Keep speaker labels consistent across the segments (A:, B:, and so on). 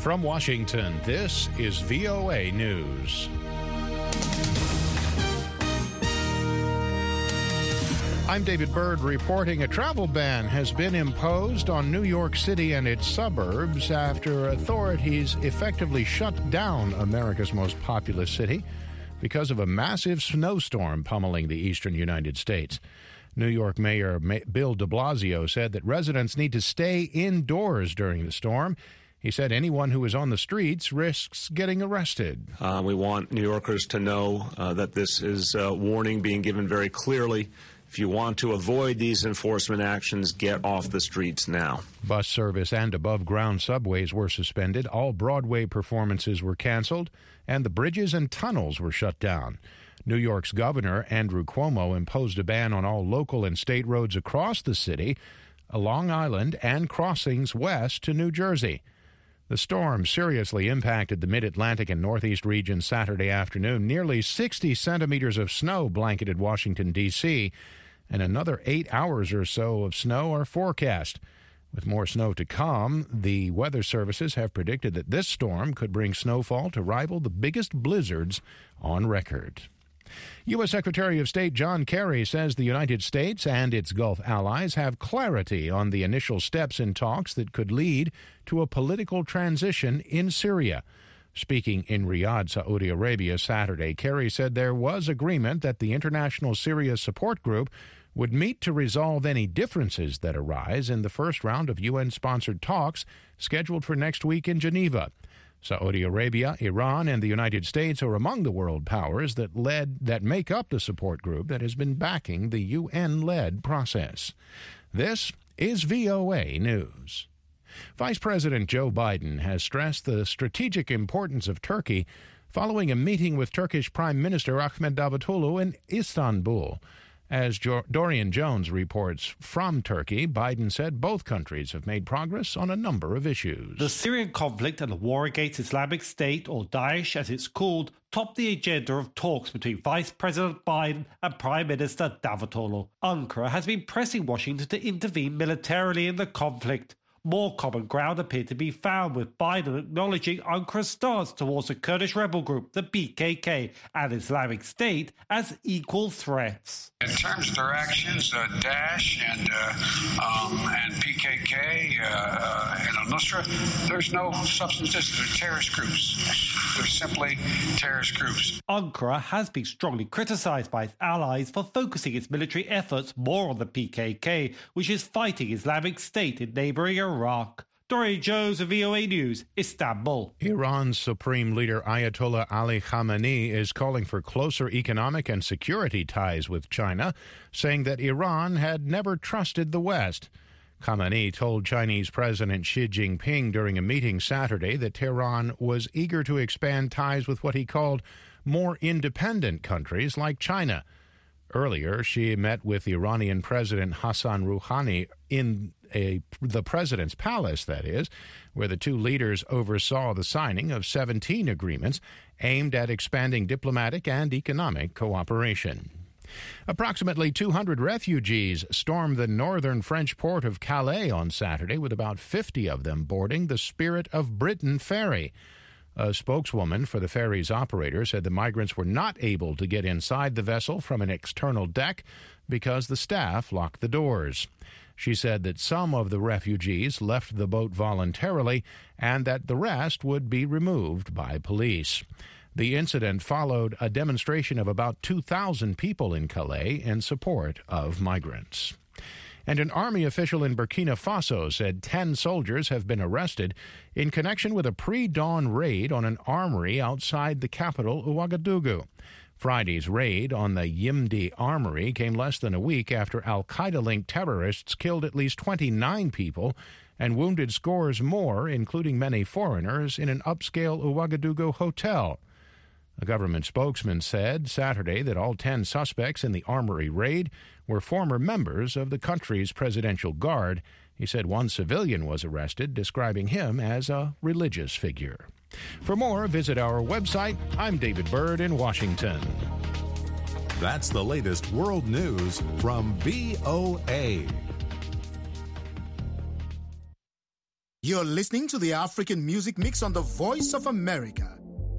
A: From Washington, this is VOA News. I'm David Byrd reporting a travel ban has been imposed on New York City and its suburbs after authorities effectively shut down America's most populous city because of a massive snowstorm pummeling the eastern United States. New York Mayor Bill de Blasio said that residents need to stay indoors during the storm. He said anyone who is on the streets risks getting arrested.
B: We want New Yorkers to know that this is a warning being given very clearly. If you want to avoid these enforcement actions, get off the streets now.
A: Bus service and above-ground subways were suspended. All Broadway performances were canceled, and the bridges and tunnels were shut down. New York's Governor Andrew Cuomo imposed a ban on all local and state roads across the city, Long Island, and crossings west to New Jersey. The storm seriously impacted the mid-Atlantic and Northeast regions Saturday afternoon. Nearly 60 centimeters of snow blanketed Washington, D.C., and another 8 hours or so of snow are forecast. With more snow to come, the weather services have predicted that this storm could bring snowfall to rival the biggest blizzards on record. U.S. Secretary of State John Kerry says the United States and its Gulf allies have clarity on the initial steps in talks that could lead to a political transition in Syria. Speaking in Riyadh, Saudi Arabia, Saturday, Kerry said there was agreement that the International Syria Support Group would meet to resolve any differences that arise in the first round of UN-sponsored talks scheduled for next week in Geneva. Saudi Arabia, Iran, and the United States are among the world powers that make up the support group that has been backing the UN-led process. This is VOA News. Vice President Joe Biden has stressed the strategic importance of Turkey following a meeting with Turkish Prime Minister Ahmet Davutoglu in Istanbul. As Dorian Jones reports from Turkey, Biden said both countries have made progress on a number of issues.
C: The Syrian conflict and the war against Islamic State, or Daesh as it's called, topped the agenda of talks between Vice President Biden and Prime Minister Davutoglu. Ankara has been pressing Washington to intervene militarily in the conflict. More common ground appeared to be found, with Biden acknowledging Ankara's stance towards the Kurdish rebel group, the PKK, and Islamic State as equal threats.
D: In terms of their actions, Daesh and PKK and al-Nusra, there's no substance to this. They're terrorist groups. They're simply terrorist groups.
C: Ankara has been strongly criticized by its allies for focusing its military efforts more on the PKK, which is fighting Islamic State in neighboring Iraq. Dorian Jones of VOA News, Istanbul.
A: Iran's Supreme Leader Ayatollah Ali Khamenei is calling for closer economic and security ties with China, saying that Iran had never trusted the West. Khamenei told Chinese President Xi Jinping during a meeting Saturday that Tehran was eager to expand ties with what he called more independent countries like China. Earlier, Xi met with Iranian President Hassan Rouhani in the president's palace, that is, where the two leaders oversaw the signing of 17 agreements aimed at expanding diplomatic and economic cooperation. Approximately 200 refugees stormed the northern French port of Calais on Saturday, with about 50 of them boarding the Spirit of Britain ferry. A spokeswoman for the ferry's operator said the migrants were not able to get inside the vessel from an external deck because the staff locked the doors. She said that some of the refugees left the boat voluntarily and that the rest would be removed by police. The incident followed a demonstration of about 2,000 people in Calais in support of migrants. And an army official in Burkina Faso said 10 soldiers have been arrested in connection with a pre-dawn raid on an armory outside the capital, Ouagadougou. Friday's raid on the Yimdi Armory came less than a week after al-Qaeda-linked terrorists killed at least 29 people and wounded scores more, including many foreigners, in an upscale Ouagadougou hotel. A government spokesman said Saturday that all 10 suspects in the armory raid were former members of the country's presidential guard. He said one civilian was arrested, describing him as a religious figure. For more, visit our website. I'm David Byrd in Washington.
E: That's the latest world news from VOA.
F: You're listening to the African Music Mix on the Voice of America.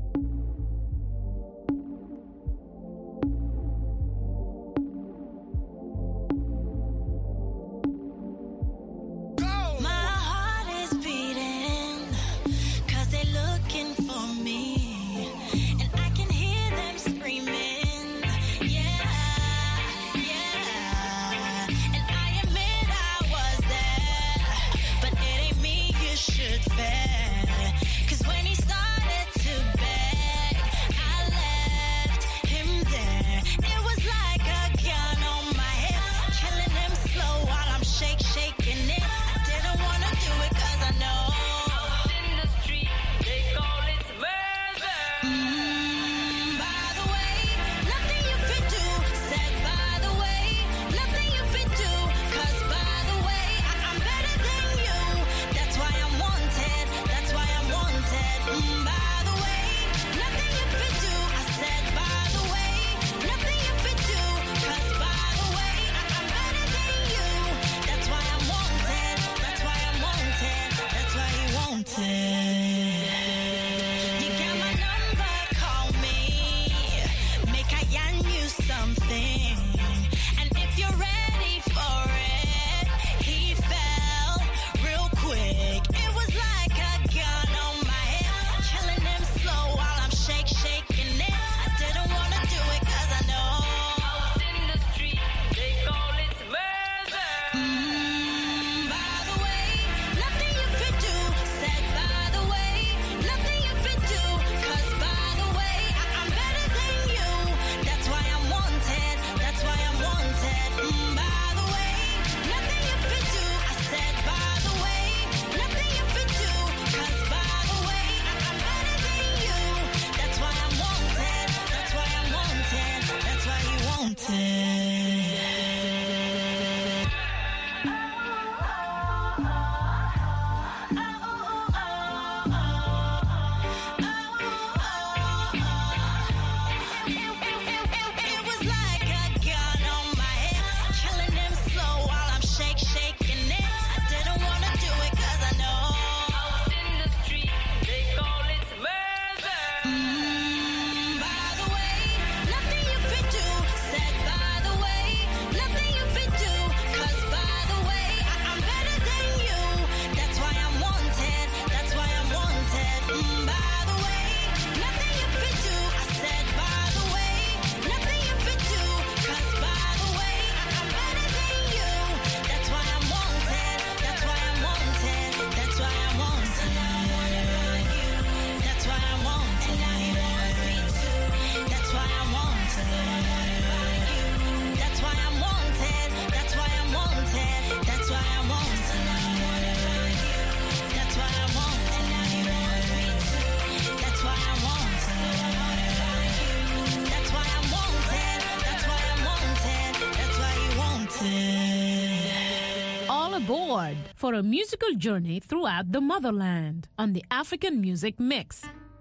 G: Aboard for a musical journey throughout the motherland on the African Music Mix.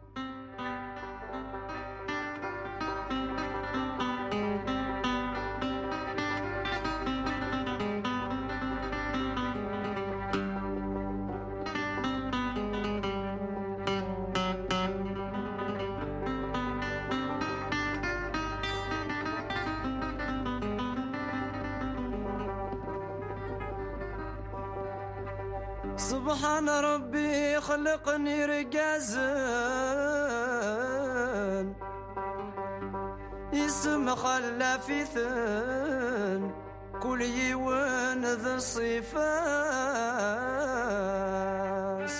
H: سبحان ربي خلقني رجازن اسم خلافي ثن كل يوان ذا الصفاس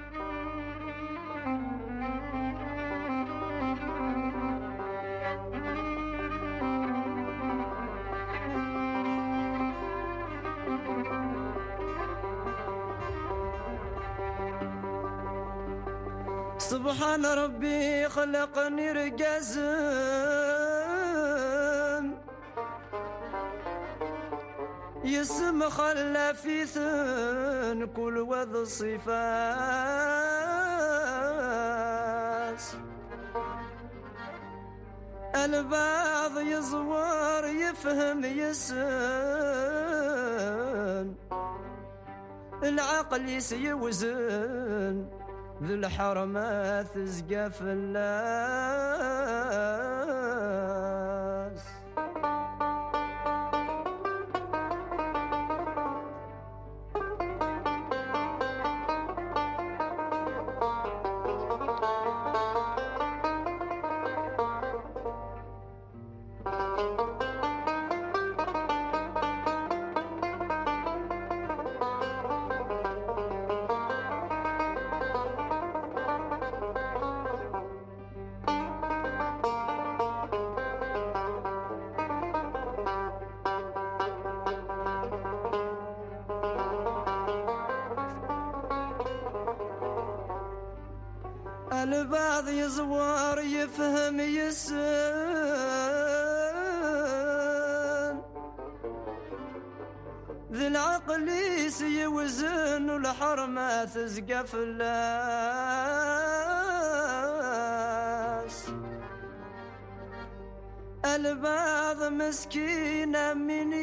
H: سبحان ربي خلقني رجازن يسم خلافي ثن كل وذ الصفاس البعض يزور يفهم يسن العقل يسيوزن ذو الحرمات زقاف الناس البعض يزوار يفهم يسن ذي العقل يسيوزن والحرمة تزقف الناس البعض مسكينة من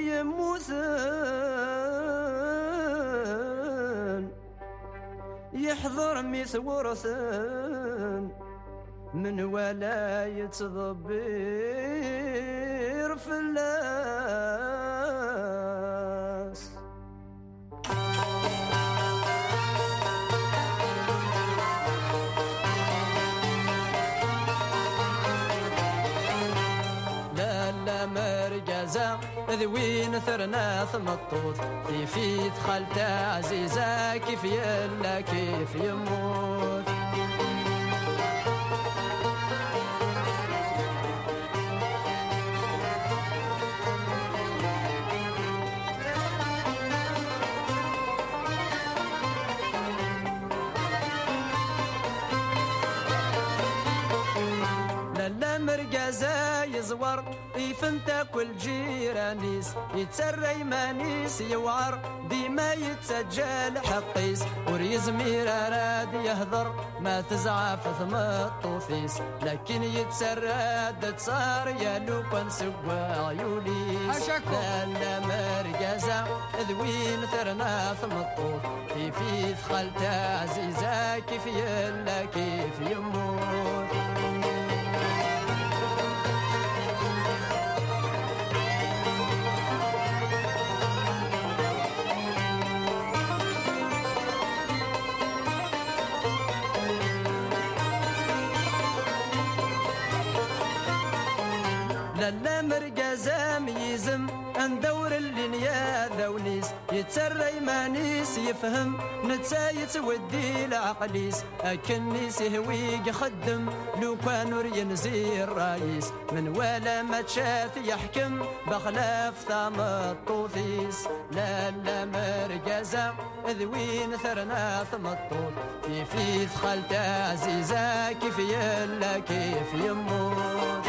H: يموثن يحضر ميث ورثن من ولاية ضبير في الناس لا مرقزة ذوين ثرنا ثمطوط في فيث خالته عزيزة كيف يلا كيف يموت لا مرقزة يزور يفنتا كل جيرانيس يتسرى يمانيس يوعر ديما يتسجل حقيس وريزمير راد يهضر ما تزعف ثم الطوفيس لكن يتسرى تصار يالو كان سوا عيوليس لا مرقزة ذوين ثرنا ثم الطوف في فيث خالته عزيزة كيف يلا كيف يموت لا مرقزة ميزم ندور اللي ذونيس يتسرى يمانيس يفهم نتسايت ودي العقليس أكنيس يهوي يخدم لو كانوا ينزي الرايس من ولا ما تشاف يحكم بخلاف ثام الطوفيس لا مرقزة ذوين ثرنا ثم الطوف في فيث خالته عزيزة كيف يلا كيف يموت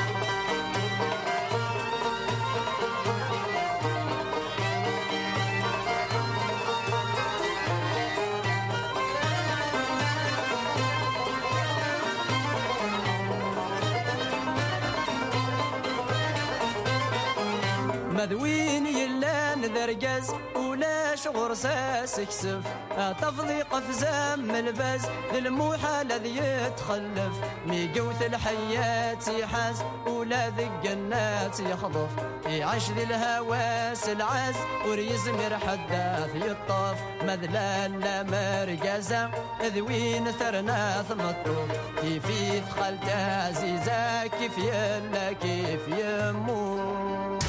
H: مذوين يلا نذرقز ولا شغر ساس كسف تفضي قفزة من البز الموحى الذي يتخلف ميقوث الحيات يحاز ولا ذق الناس يخضف يعيش ذي الهواس العز وريزمر حداث يطاف مذلال لا مرقزة ذوين ثرنا ثم الطوف كيف يدخلته عزيزة كيف يلا كيف يموت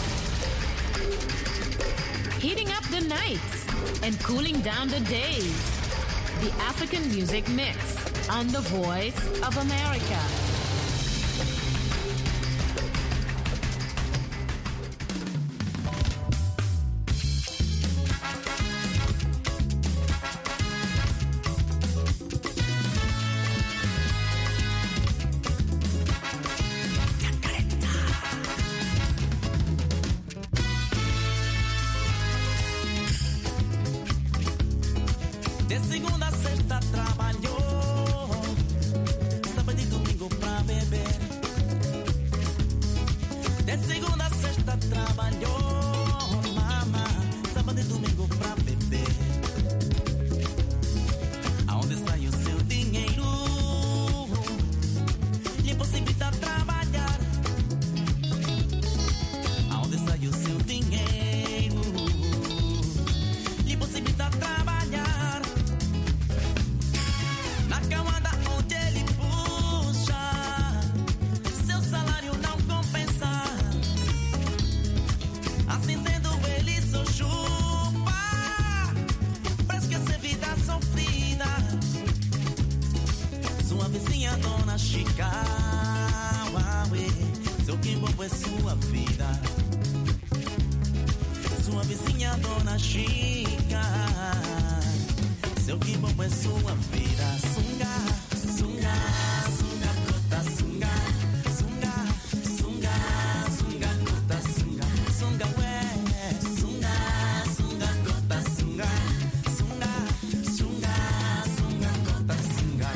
G: Heating up the nights and cooling down the days. The African Music Mix on The Voice of America.
I: De segunda a sexta trabalhou, sábado e domingo pra vizinha Dona Chica, seu quimbo é sua vida. Sua vizinha Dona Chica, seu quimbo é sua vida. Sunga, sunga, sunga, cota, sunga, sunga, sunga, sunga, cota, sunga, sunga, ué, sunga, sunga, cota, sunga, sunga, sunga, sunga, cota, sunga.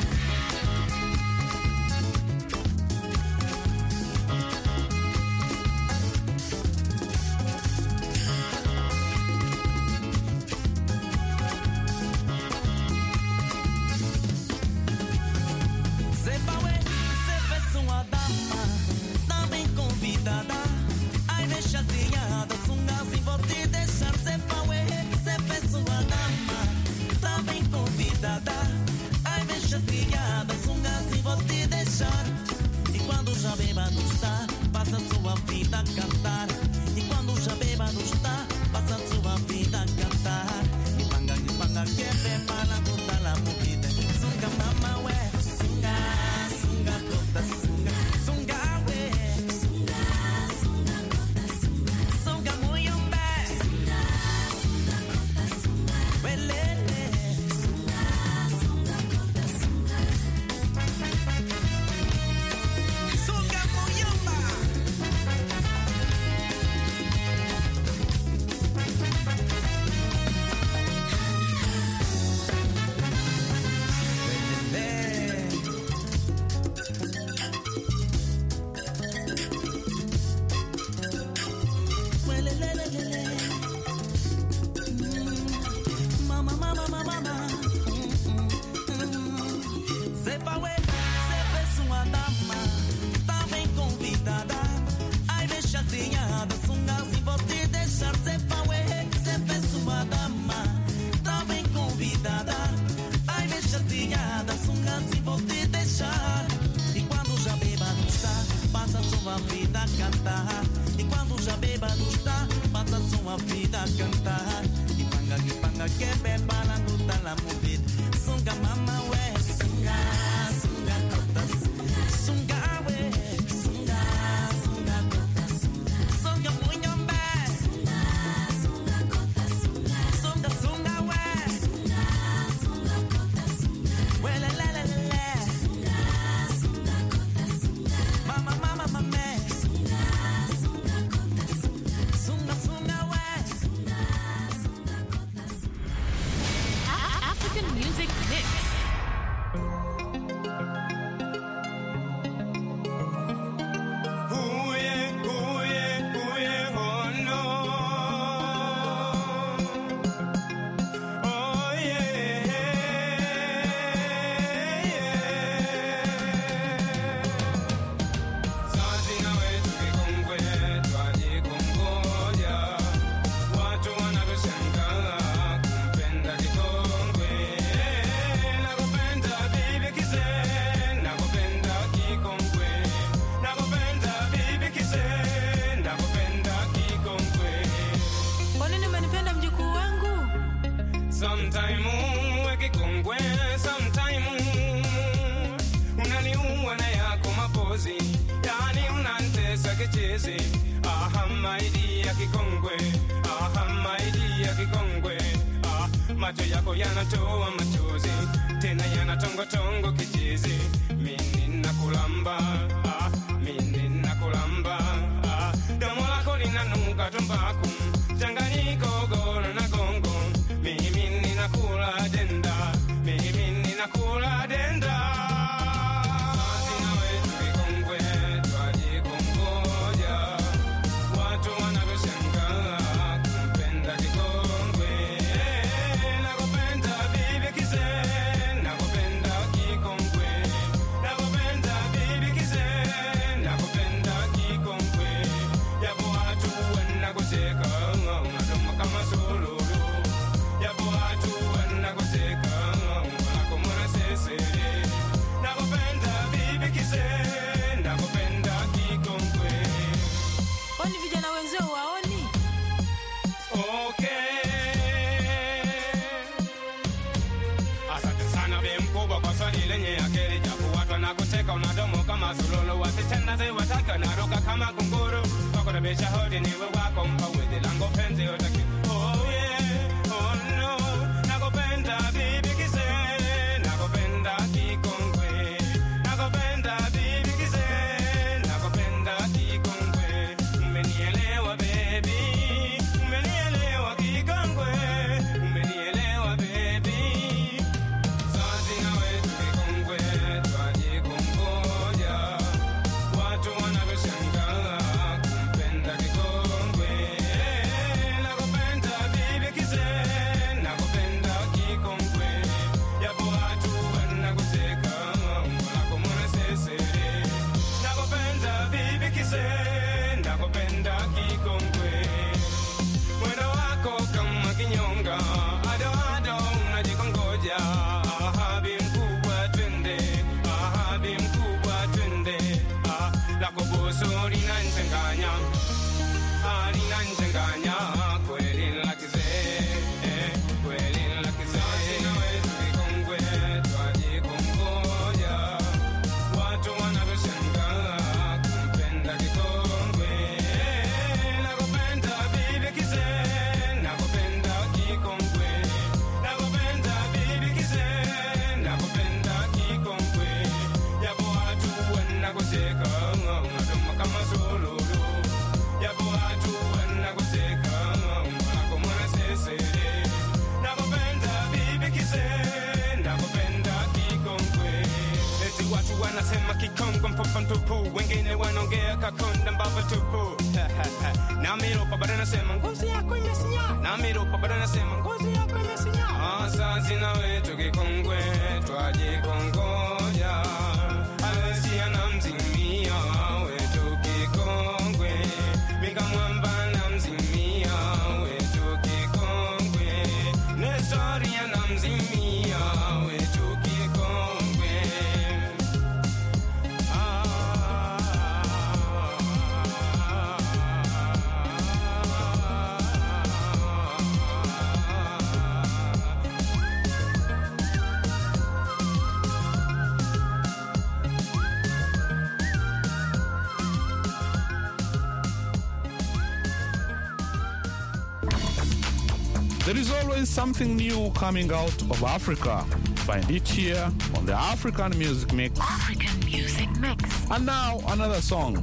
I: E quando já bêbado está, passa sua vida a cantar. E quando já bêbado está, passa sua vida a cantar. E panga, que beba na conta la movida. Sunga mama, ué, sunga, sunga, cota, sunga, sunga, ué, sunga, sunga, cota, sunga, sunga, muyombe, sunga, sunga, cota, sunga, welele, sunga, sunga, cota, sunga. Sunga muyomba. E quando já bêbado está, passa sua vida a cantar. E quando já bêbado está, passa sua vida a cantar. E panga, que beba na luta la movida. Sunga mama, ué, sunga, sunga, cota, sunga, sunga, ué, sunga, sunga, cota, sunga, sunga, munhombe, sunga, sunga, cota, sunga, sunga, sunga, ué, sunga, sunga, cota, sunga, ué, le, le, le, le, le. Mama, mama, mama, sunga, sunga, cota, sunga, sunga, sunga, ué, sunga, sunga, cota, sunga.
G: African music mix.
J: Macho yako yanatoa machozi, tena yanatongo tongo kichizi. Mimi nakulamba, mimi nakulamba, domo lako linanuka tumbaku, changanyiko goro na gongo. Mimi ninakula denda, mimi ninakula denda. Asante sana bemkubwa kwa swali lenye akili japo watu wanakuteka unadomo kama sululu wasitenda zi wataka naruka kama kunguru wako na besha hodi niwe wako mpawezi lango penzi utaki oh yeah oh no nakupenda bibi kise nakupenda kikongwe nakupenda bibi kise nakupenda kikongwe umenielewa baby umenielewa kikongwe umenielewa baby sasa nawe kikongwe twaje kongoja watu wanavyoshangaa kumpenda kikongwe nakupenda bibi kise nakupenda kikongwe yapo watu wanakuteka wako mwana sesere nakupenda bibi kise nakupenda kikongwe mwendo wako kama kinyonga ado ado unajikongoja ahabi mkubwa twende lako boso linanchanganya linanchanganya kweli lakize kweli lakize nawe tukikongwe twaje kongoja watu wanavyoshangaa kumpenda kikongwe nakupenda bibi kise nakupenda kikongwe nakupenda bibi kise nakupenda kikongwe yapo watu wanakuteka unadoma kama sululu yapo watu wanakuteka wako mwana sesere nakupenda bibi kise nakupenda kikongwe eti watu wanasema kikongwe mpopa mtupu wengine wanaongea kakonda mbava tupu na miropa bado nasema ngozi yako imesinya na miropa bado nasema ngozi yako imesinya sasa nawe tukikongwe twaje kongoja alesi anamzimia wetu kikongwe mika mwamba anamzimia wetu kikongwe nestori anamzimia wetu kikongwe
K: There is always something new coming out of Africa. Find it here on the African Music Mix.
G: African Music Mix.
K: And now, another song.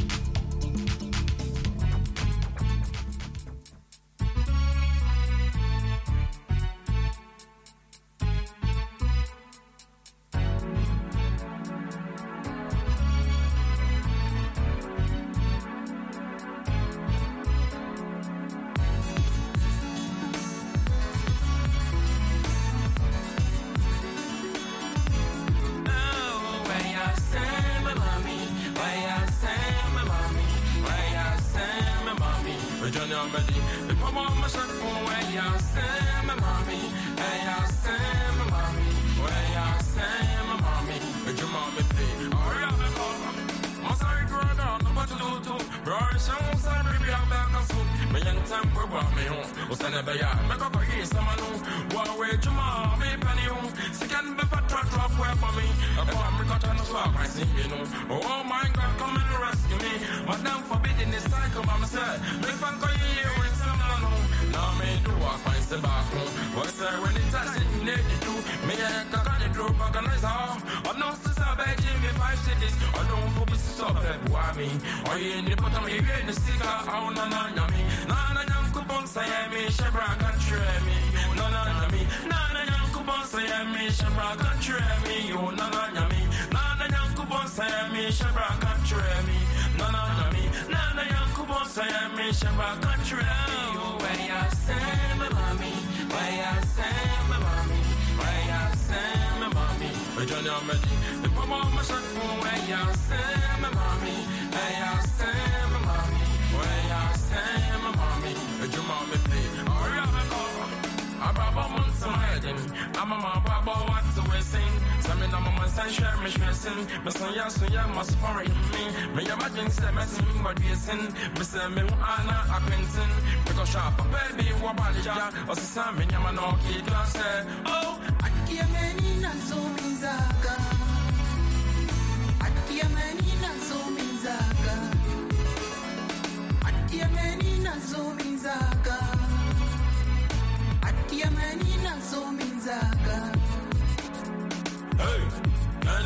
L: Oh my God, come and rescue me. But now forbidden this cycle, mama said, make fun for you with some now me do walk my step back home. But sir, when it's a sitting there, you do me a can you drop organize home. But no sister by Jimmy 5 cities. I don't for this stop that boy me. Or you in the bottom, you in the sticker, oh no no me. Nana young coupon say me, Shabra can try me. No no me. Nana young coupon say me, Shabra can try me. Oh no no me. Nana young coupon say me, Shabra can try me. No no me. Nana young coupon say me, Shabra can try me. Oh where you say me mommy, where you say me mommy, where you say me mommy. We don't know me. The pop on my shirt, where you say me mommy, where you say me mommy, where you say me mommy. We do mommy play. Oh yeah me go. I'm a month to hiding. I'm a baba what to we sing. Some in a moment I share me stressing. But so yeah must worry me. Me imagine say me sing but we sin. Me say me Anna a Quentin. Because sharp baby what body ja. Or say me nyama no kid class. Oh, I can't many na so mizaka.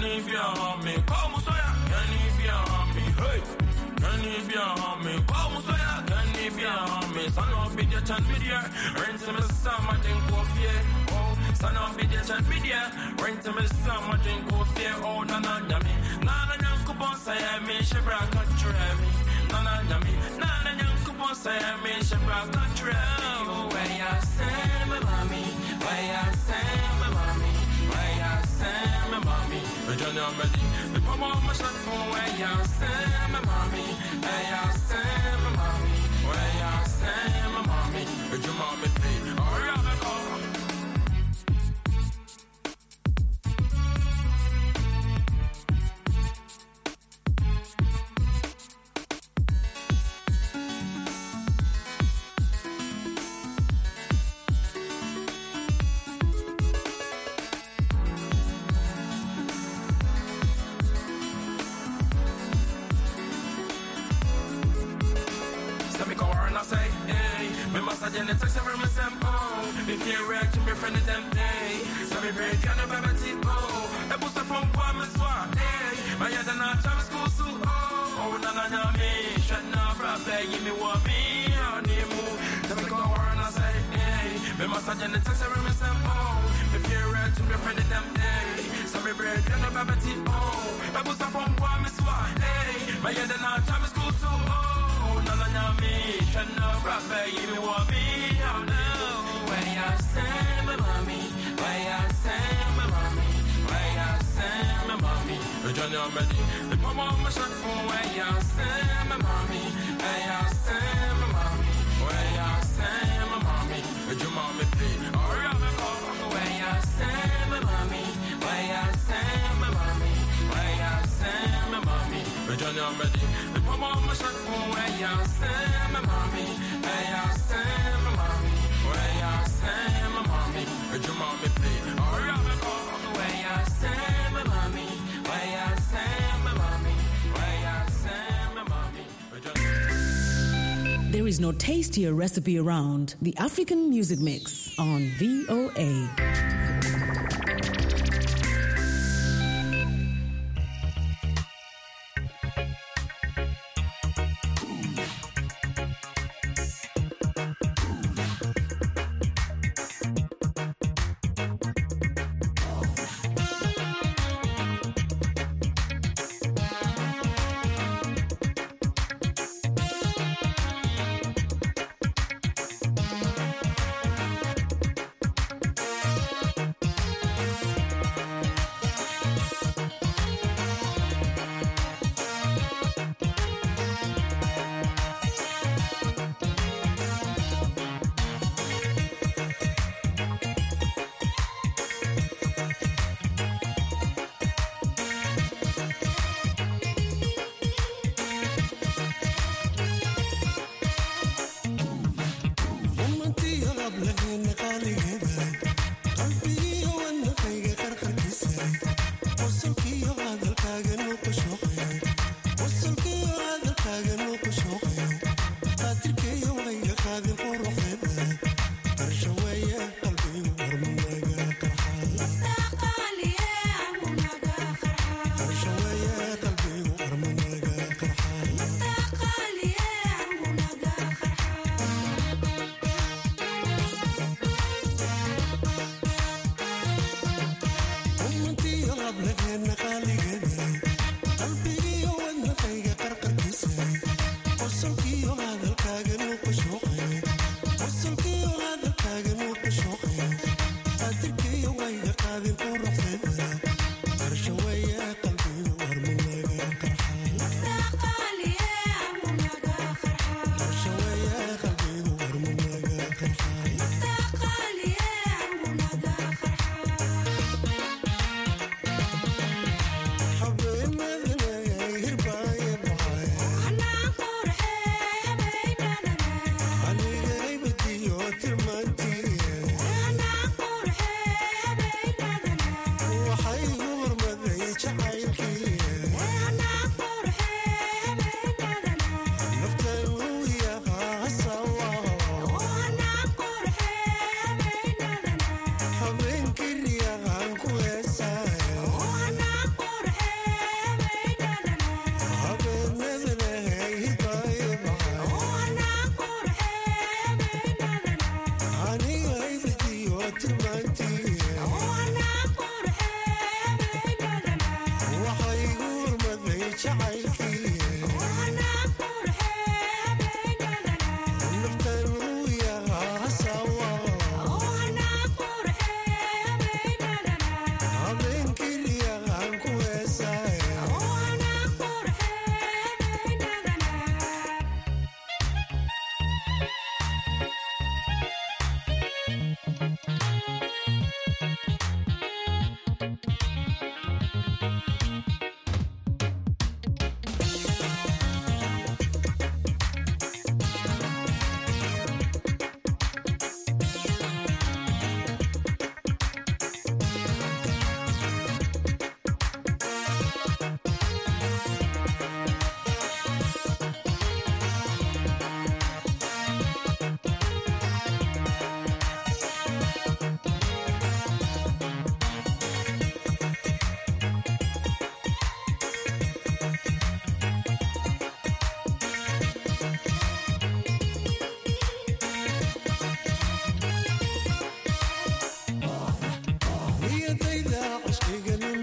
L: you be on me? Come so ya, can you be on me? Hey, can you be on me? Come so ya, can you be on me? Son of the chan media, rent to me some I think go fear. Oh, son of the chan media, rent to me some I think go fear. Oh, nana yami, nana yankupon say me shebra country me. Nana yami, nana yankupon say me shebra country. Where ya say me mommy, where ya say me mommy, where ya say me mommy. Johnny Amedi, the mama my shot where ya say me mommy, where ya say me mommy, where ya say me mommy. Your mommy play, oh yeah, me go. The text from a sample. If you're ready to be friend of them, hey. So we break on the baby tip, oh. A booster from Palm Swat, hey. My head and I travel school, so oh, nana, me. Shut up, brother, give me what me, on the move. So we go on and say, hey. Me massage the text from a sample. If you're ready to be friend of them, hey. So we break on the baby tip, oh. A booster from Palm Swat, hey. My head and I travel school, so oh, nana, me. Shut up, brother, give me what me. Where ya say me mommy, where ya say me mommy, where ya say me mommy. Johnny Amedi, the mama my shot where ya say me mommy, where ya say me mommy, where ya say me mommy. Your mommy play, oh yeah me go. Where ya say me mommy, where ya say me mommy, where ya say me mommy. Johnny Amedi, the mama my shot where ya say me mommy, where ya say me mommy. Where ya say my mommy, your mommy play, oh yeah me go. Where ya say my mommy, where ya say my mommy, where ya say my mommy.
M: There is no tastier recipe around. The African Music Mix on VOA.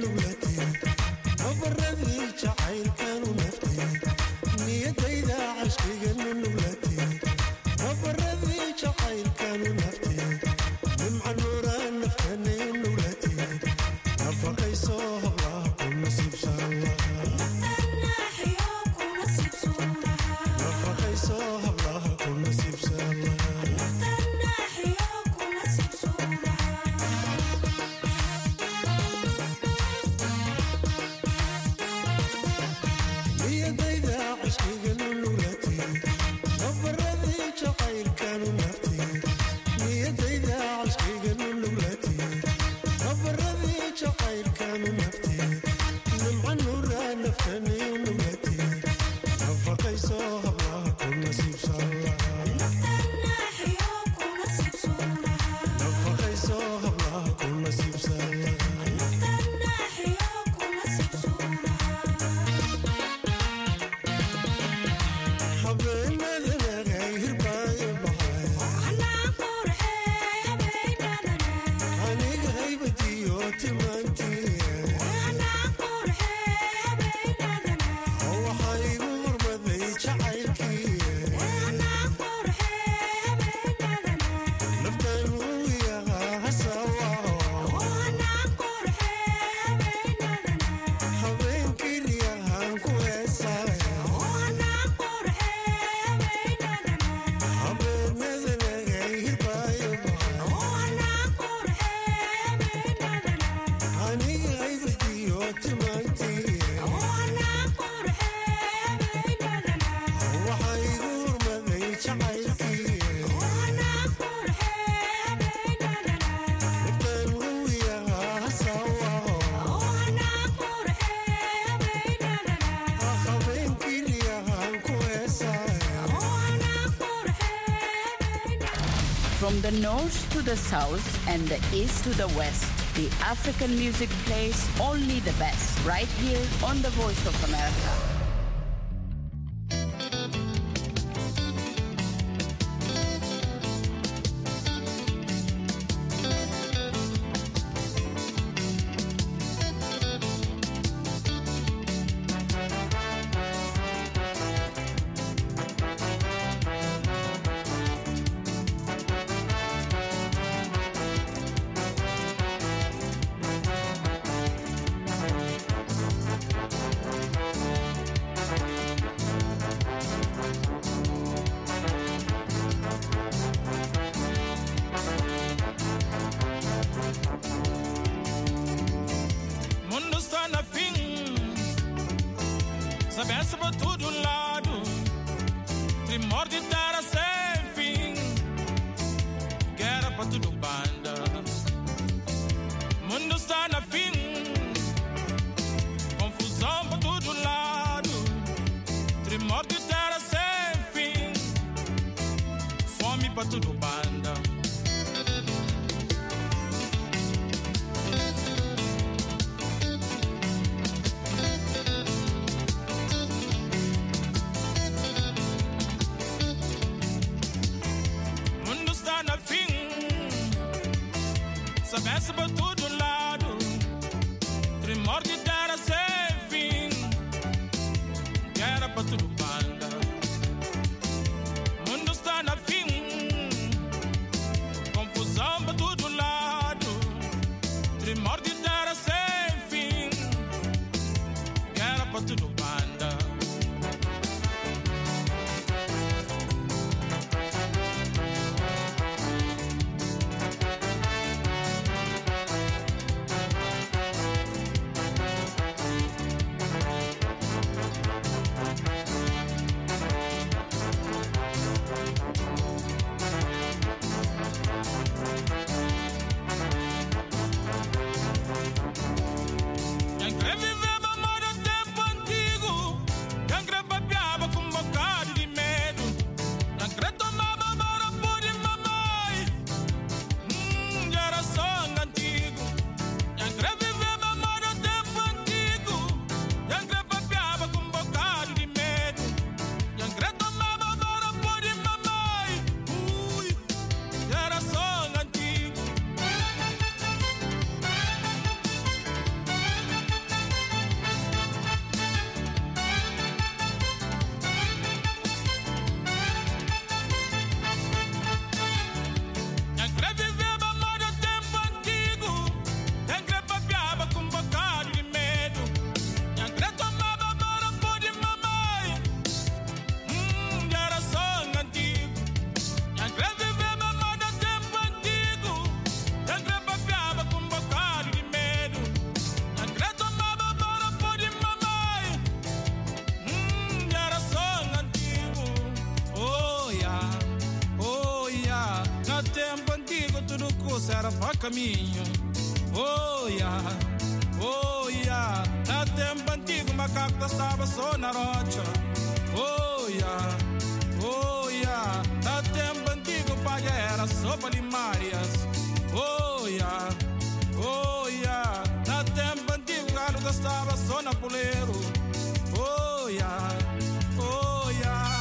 N: From the north to the south and the east to the west, the African music plays only the best, right here on The Voice of America.
L: Sabença por todo lado, tremor de terra sem fim, guerra para tudo banda. Mundo está na fim, confusão por todo lado, tremor de terra sem fim, fome para tudo banda. Sabença por todo lado, tremor de terra sem fim, guerra para tudo banda. Mundo está na fim, confusão por todo lado, tremor de terra sem fim, guerra para tudo banda. Quem quer viver amor do tempo antigo estrada para caminho. Oh, yeah. Oh, yeah. Na tempo antigo, macaco estava só na rocha. Oh, yeah. Oh, yeah. Na tempo antigo, pai era só para limárias. Oh, yeah. Oh, yeah. Na tempo antigo, galo estava só na poleiro. Oh, yeah. Oh, yeah.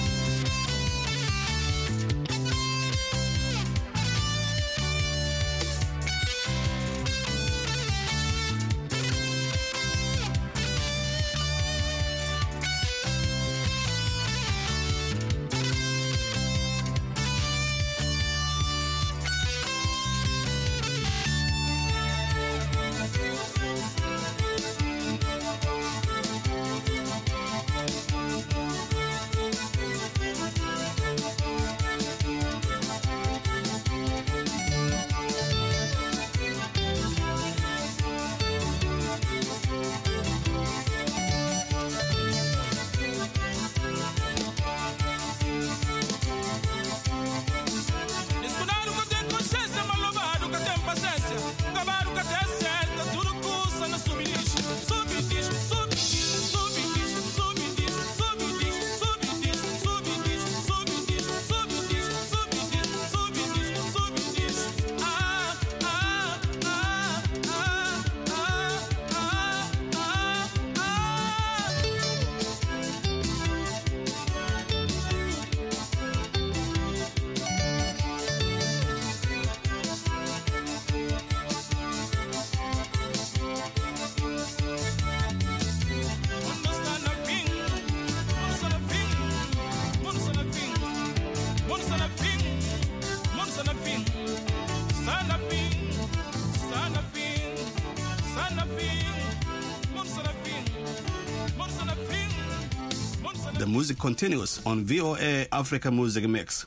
O: The music continues on VOA Africa Music Mix.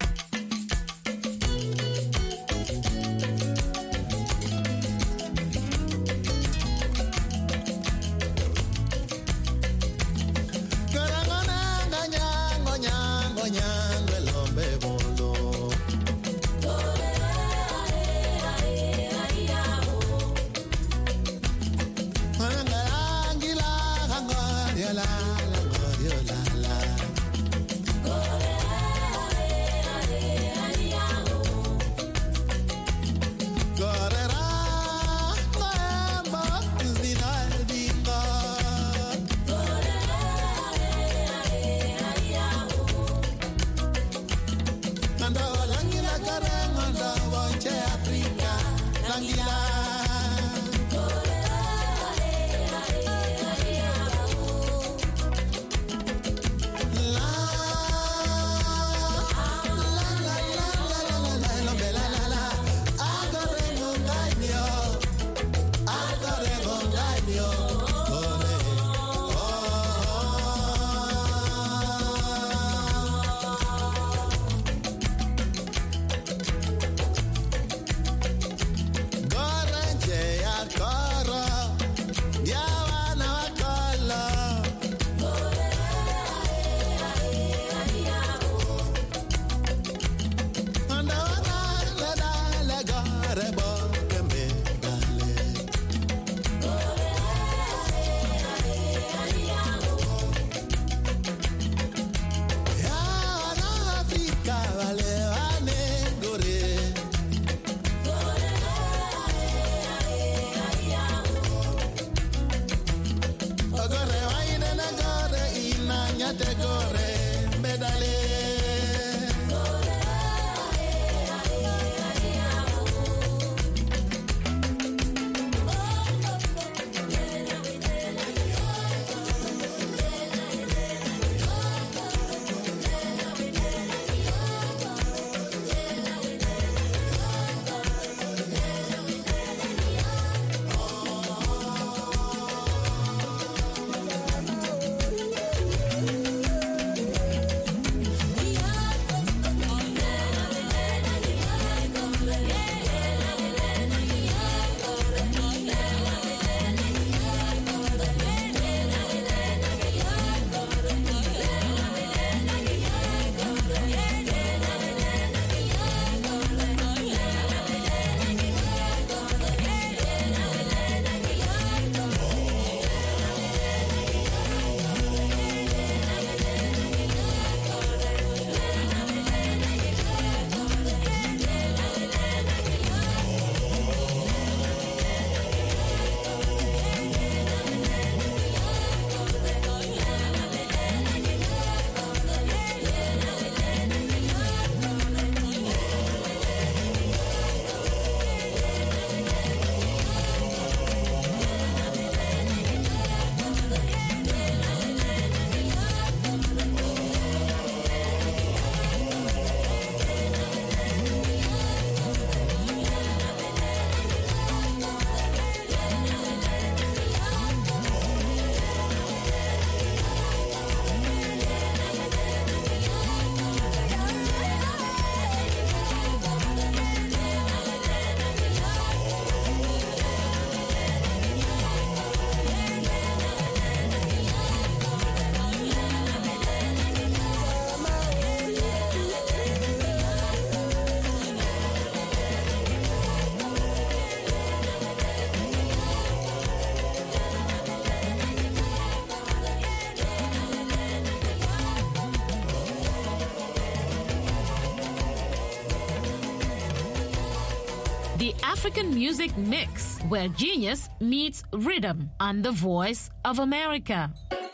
G: The African Music Mix, where genius meets rhythm on the Voice of America.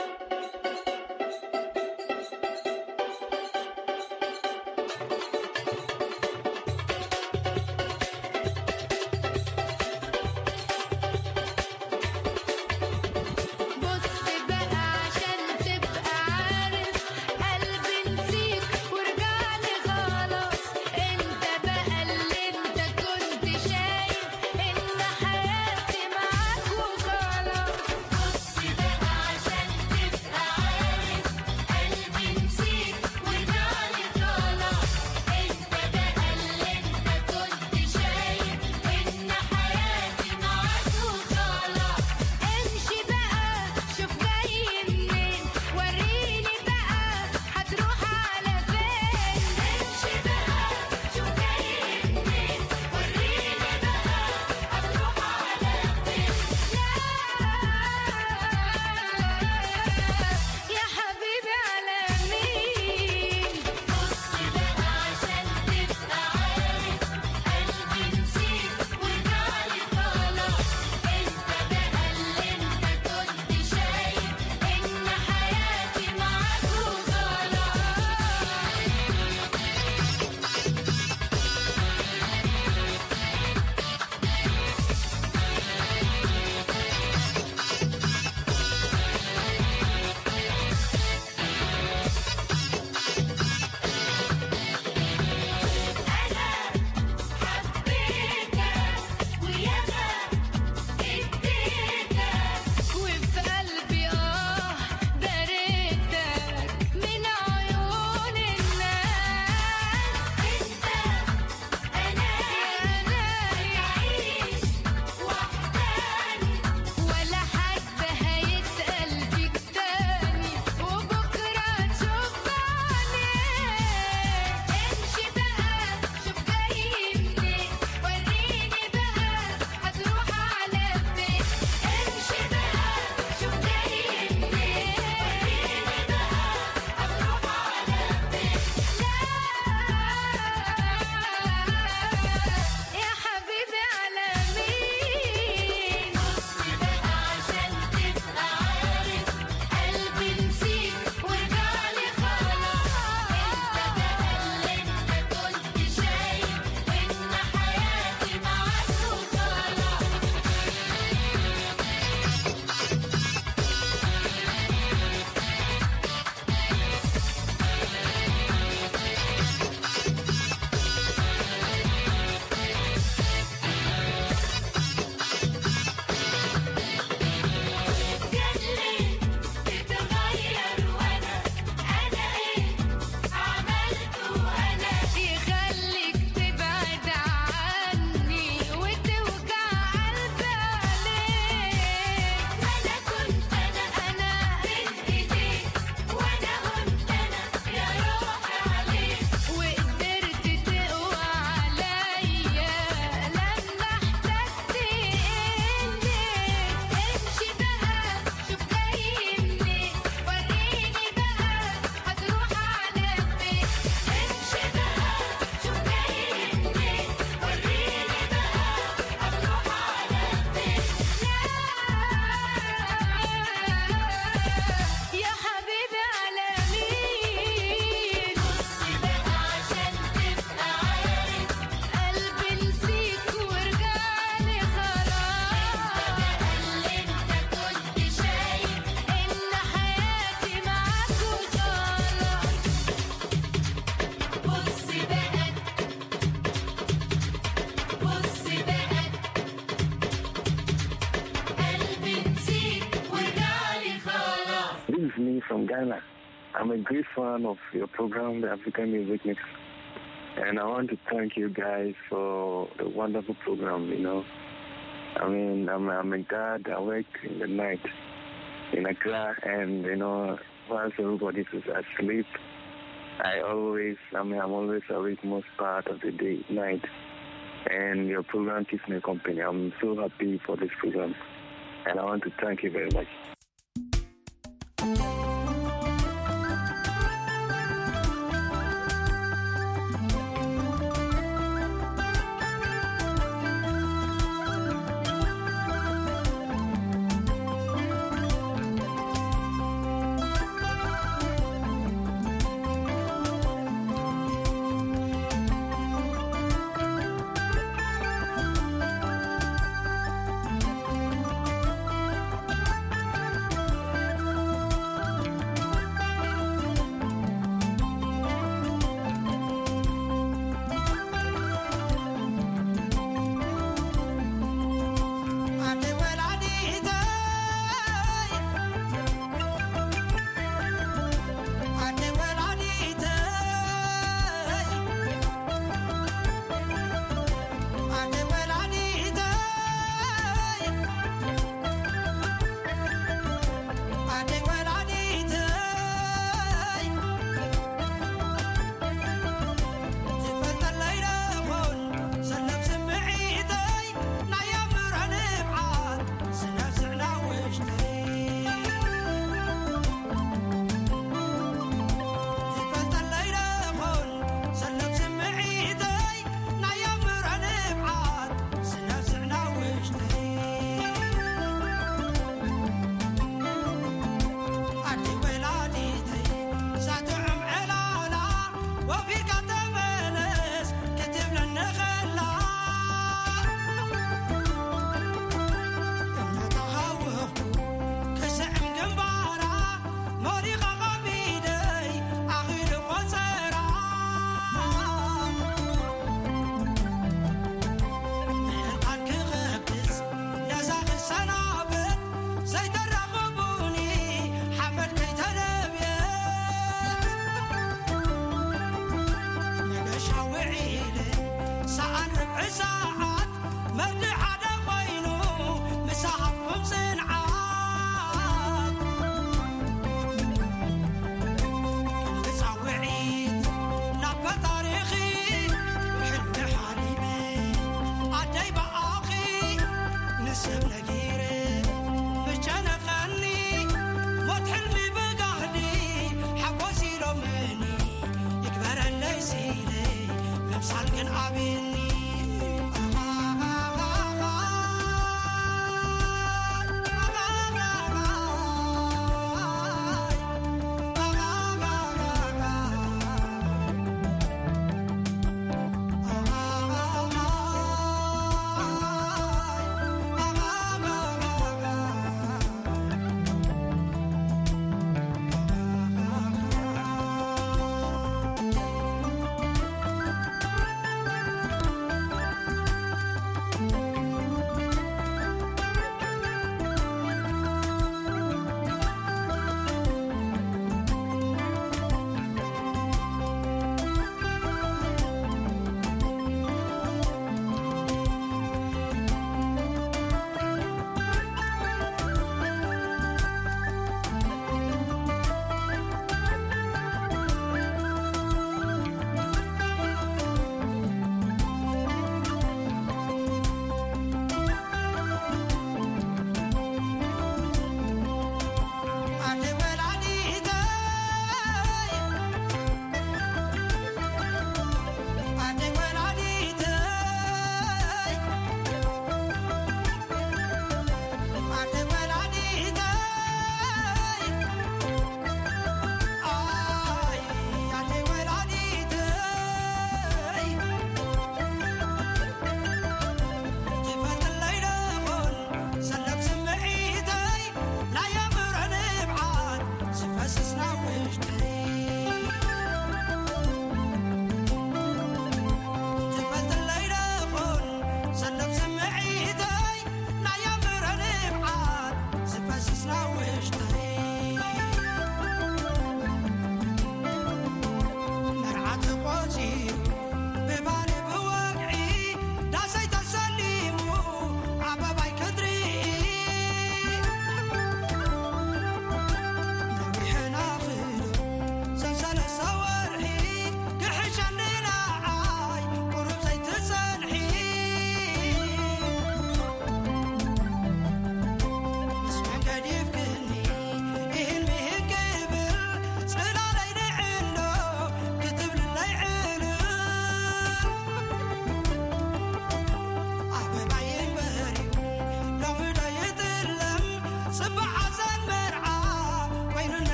P: From Ghana. I'm a great fan of your program, the African Music Mix. And I want to thank you guys for the wonderful program, you know. I mean, I'm a dad, I work in the night in Accra, and, you know, once everybody is asleep, I'm always awake most part of the day, night. And your program keeps me company. I'm so happy for this program. And I want to thank you very much.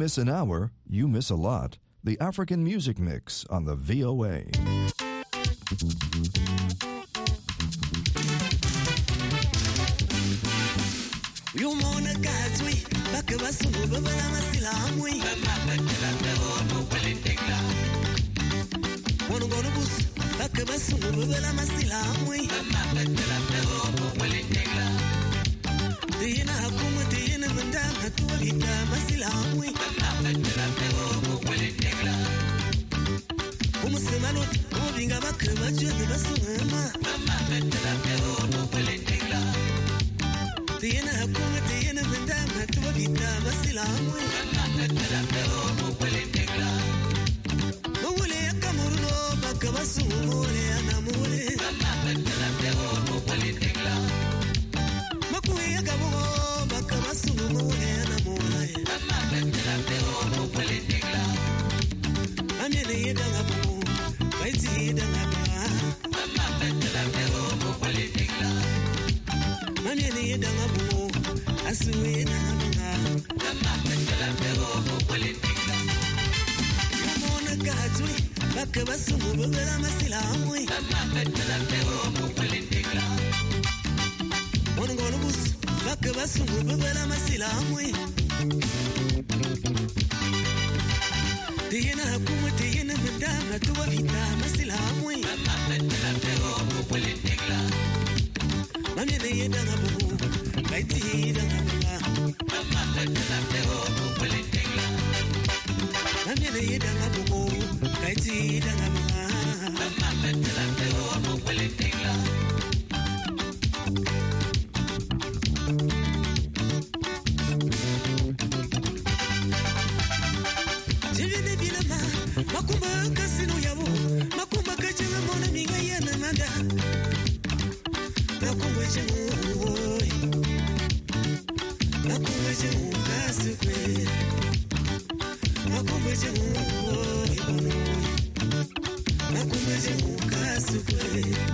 Q: miss an hour, you miss a lot. The African Music Mix on the VOA.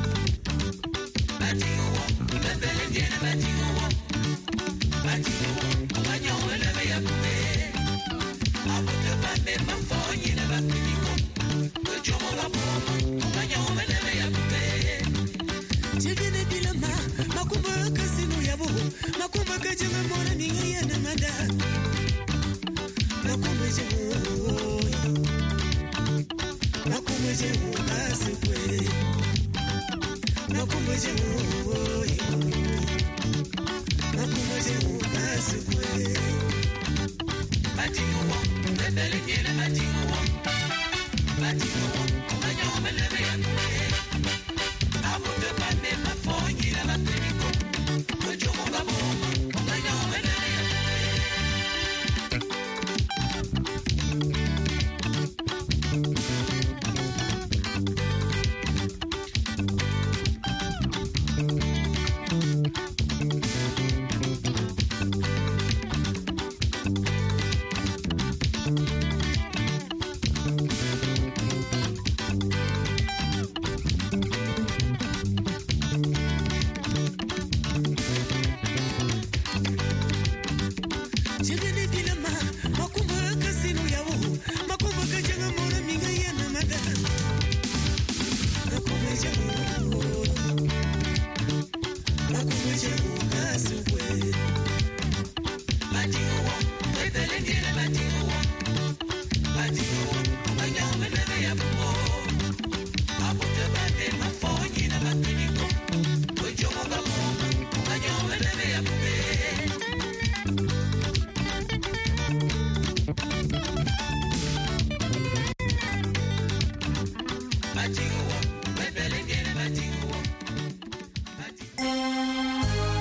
R: Batingo,